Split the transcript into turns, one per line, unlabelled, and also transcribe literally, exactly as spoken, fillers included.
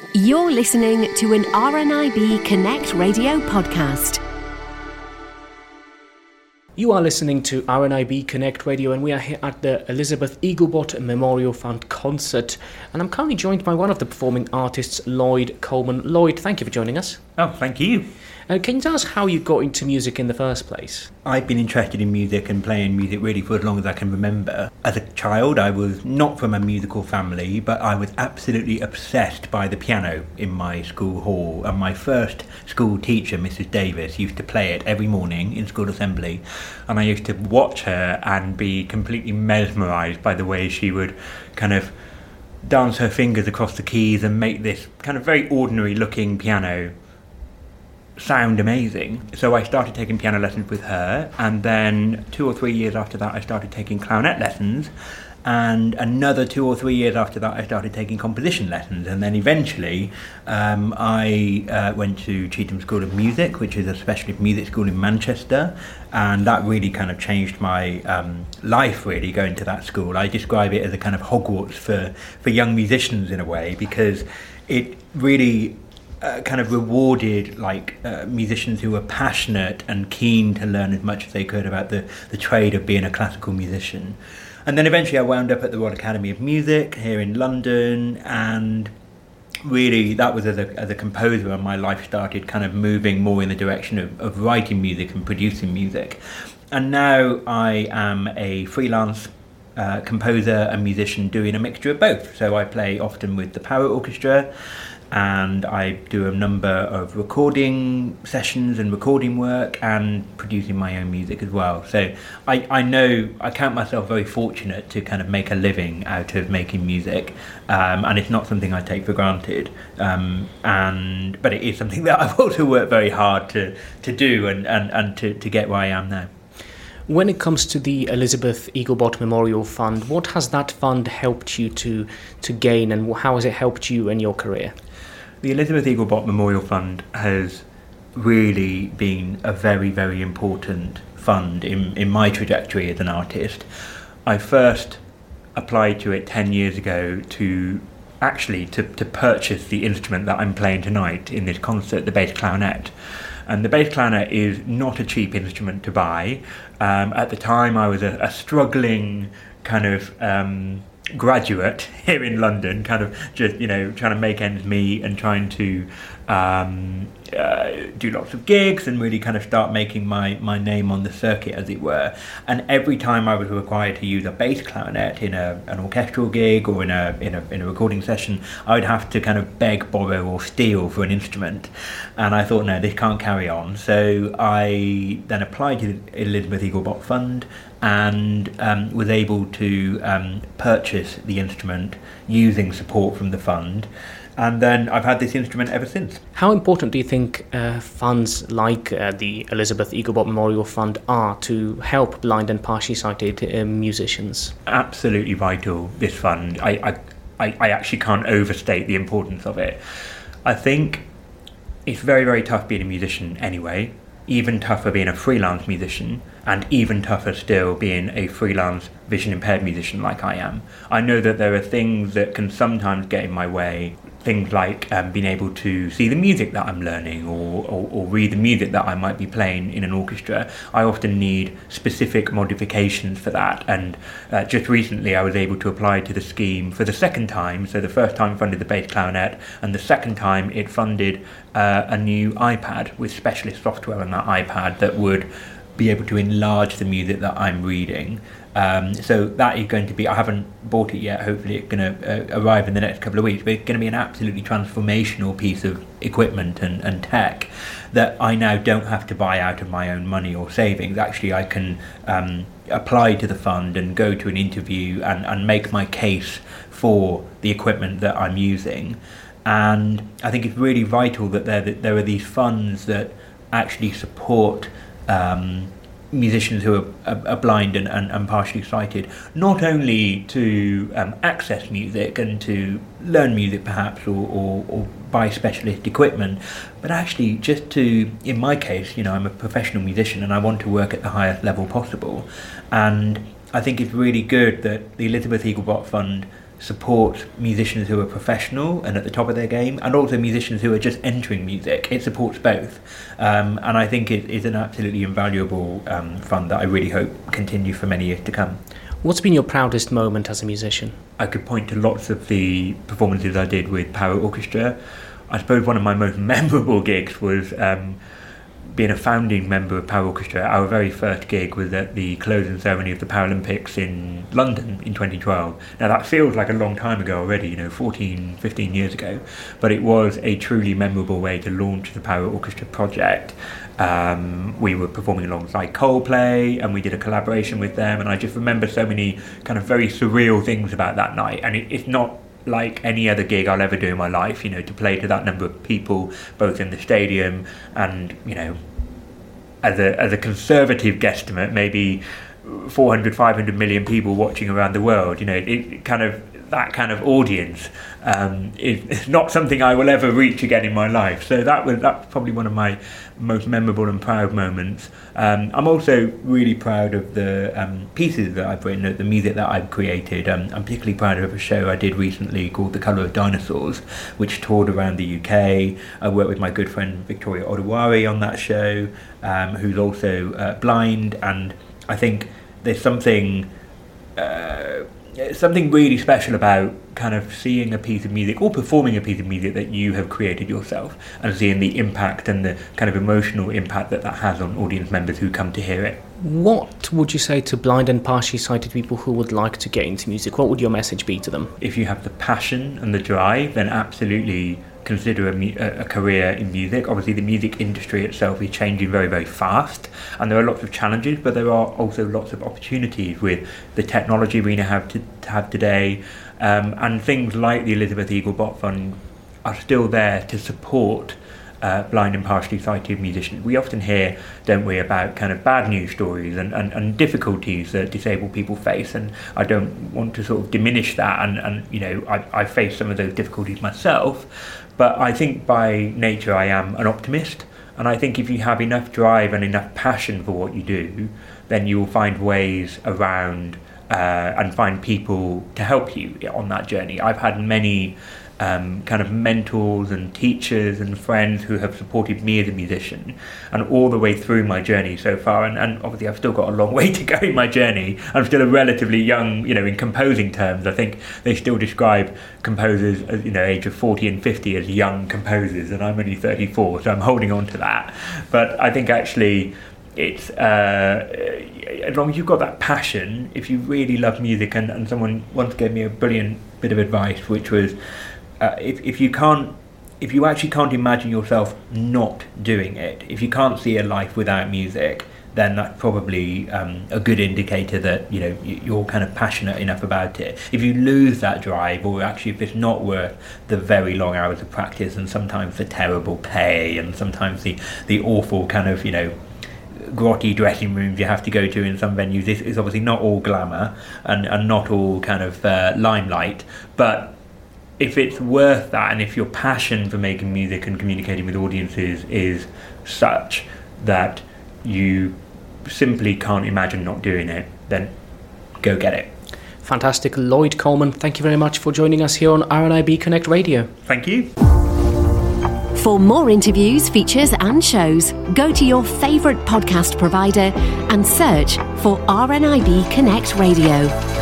You're listening to an R N I B Connect radio podcast.
You are listening to R N I B Connect Radio, and we are here at the Elizabeth Eaglebot Memorial Fund concert, and I'm currently joined by one of the performing artists, Lloyd Coleman. Lloyd, thank you for joining us.
Oh, thank you.
Uh, can you tell us how you got into music in the first place?
I've been interested in music and playing music really for as long as I can remember. As a child, I was not from a musical family, but I was absolutely obsessed by the piano in my school hall, and my first school teacher, Missus Davis, used to play it every morning in school assembly, and I used to watch her and be completely mesmerised by the way she would kind of dance her fingers across the keys and make this kind of very ordinary looking piano sound amazing. So I started taking piano lessons with her, and then two or three years after that I started taking clarinet lessons, and another two or three years after that I started taking composition lessons, and then eventually um, I uh, went to Cheetham School of Music, which is a specialist music school in Manchester, and that really kind of changed my um, life, really, going to that school. I describe it as a kind of Hogwarts for, for young musicians in a way, because it really Uh, kind of rewarded like uh, musicians who were passionate and keen to learn as much as they could about the, the trade of being a classical musician. And then eventually I wound up at the Royal Academy of Music here in London, and really that was as a, as a composer, and my life started kind of moving more in the direction of, of writing music and producing music. And now I am a freelance uh, composer and musician doing a mixture of both. So I play often with the Power Orchestra, and I do a number of recording sessions and recording work and producing my own music as well. So I, I know, I count myself very fortunate to kind of make a living out of making music, um, and it's not something I take for granted, um, and but it is something that I've also worked very hard to, to do and, and, and to, to get where I am now.
When it comes to the Elizabeth Eaglebot Memorial Fund, what has that fund helped you to, to gain, and how has it helped you in your career?
The Elizabeth Eaglebot Memorial Fund has really been a very, very important fund in, in my trajectory as an artist. I first applied to it ten years ago to actually to, to purchase the instrument that I'm playing tonight in this concert, the bass clarinet. And the bass clarinet is not a cheap instrument to buy. Um, at the time I was a, a struggling kind of um, graduate here in London, kind of just, you know, trying to make ends meet and trying to um, uh, do lots of gigs and really kind of start making my, my name on the circuit, as it were. And every time I was required to use a bass clarinet in a, an orchestral gig or in a, in a in a recording session, I would have to kind of beg, borrow or steal for an instrument. And I thought, no, this can't carry on. So I then applied to the Elizabeth Eaglebot Fund and um, was able to um, purchase the instrument using support from the fund. And then I've had this instrument ever since.
How important do you think uh, funds like uh, the Elizabeth Eaglebot Memorial Fund are to help blind and partially sighted uh, musicians?
Absolutely vital, this fund. I, I, I actually can't overstate the importance of it. I think it's very, very tough being a musician anyway, even tougher being a freelance musician, and even tougher still being a freelance vision impaired musician like I am. I know that there are things that can sometimes get in my way, things like um, being able to see the music that I'm learning or, or, or read the music that I might be playing in an orchestra. I often need specific modifications for that, and uh, just recently I was able to apply to the scheme for the second time. So the first time funded the bass clarinet, and the second time it funded uh, a new iPad with specialist software on that iPad that would be able to enlarge the music that I'm reading. Um, so that is going to be, I haven't bought it yet, hopefully it's going to uh, arrive in the next couple of weeks, but it's going to be an absolutely transformational piece of equipment and, and tech that I now don't have to buy out of my own money or savings. Actually, I can um, apply to the fund and go to an interview and, and make my case for the equipment that I'm using. And I think it's really vital that there, that there are these funds that actually support um, musicians who are, are, are blind and, and, and partially sighted, not only to um, access music and to learn music perhaps, or, or, or buy specialist equipment, but actually just to, in my case, you know, I'm a professional musician and I want to work at the highest level possible. And I think it's really good that the Elizabeth Eaglebot Fund supports musicians who are professional and at the top of their game, and also musicians who are just entering music. It supports both, um, and I think it is an absolutely invaluable um, fund that I really hope continue for many years to come.
What's been your proudest moment as a musician?
I could point to lots of the performances I did with Power Orchestra. I suppose one of my most memorable gigs was um, being a founding member of Power Orchestra. Our very first gig was at the closing ceremony of the Paralympics in London in twenty twelve. Now that feels like a long time ago already, you know, fourteen, fifteen years ago, but it was a truly memorable way to launch the Power Orchestra project. Um, we were performing alongside Coldplay, and we did a collaboration with them, and I just remember so many kind of very surreal things about that night. And it, it's not like any other gig I'll ever do in my life, you know, to play to that number of people, both in the stadium and, you know, as a as a conservative guesstimate, maybe four hundred, five hundred million people watching around the world. You know, it, it kind of that kind of audience um, is not something I will ever reach again in my life. So that was that's probably one of my most memorable and proud moments. Um, I'm also really proud of the um, pieces that I've written, the music that I've created. Um, I'm particularly proud of a show I did recently called The Colour of Dinosaurs, which toured around the U K. I worked with my good friend Victoria Odawari on that show, um, who's also uh, blind, and I think there's something uh, something really special about kind of seeing a piece of music or performing a piece of music that you have created yourself and seeing the impact and the kind of emotional impact that that has on audience members who come to hear it.
What would you say to blind and partially sighted people who would like to get into music? What would your message be to them?
If you have the passion and the drive, then absolutely consider a, mu- a career in music. Obviously the music industry itself is changing very, very fast, and there are lots of challenges, but there are also lots of opportunities with the technology we now have to, to have today, um, and things like the Elizabeth Eaglebot Fund are still there to support Uh, blind and partially sighted musicians. We often hear, don't we, about kind of bad news stories and, and, and difficulties that disabled people face, and I don't want to sort of diminish that, and, and you know, I, I face some of those difficulties myself, but I think by nature I am an optimist, and I think if you have enough drive and enough passion for what you do, then you will find ways around uh, and find people to help you on that journey. I've had many Um, kind of mentors and teachers and friends who have supported me as a musician, and all the way through my journey so far, and, and obviously I've still got a long way to go in my journey. I'm still a relatively young, you know, in composing terms. I think they still describe composers as, you know, age of forty and fifty as young composers, and I'm only thirty-four, so I'm holding on to that. But I think actually it's uh, as long as you've got that passion, if you really love music, and, and someone once gave me a brilliant bit of advice, which was Uh, if, if you can't, if you actually can't imagine yourself not doing it, if you can't see a life without music, then that's probably um, a good indicator that, you know, you're kind of passionate enough about it. If you lose that drive, or actually if it's not worth the very long hours of practice and sometimes the terrible pay and sometimes the, the awful kind of, you know, grotty dressing rooms you have to go to in some venues, it's, it's obviously not all glamour and, and not all kind of uh, limelight, but if it's worth that, and if your passion for making music and communicating with audiences is such that you simply can't imagine not doing it, then go get it.
Fantastic. Lloyd Coleman, thank you very much for joining us here on R N I B Connect Radio.
Thank you.
For more interviews, features and shows, go to your favourite podcast provider and search for R N I B Connect Radio.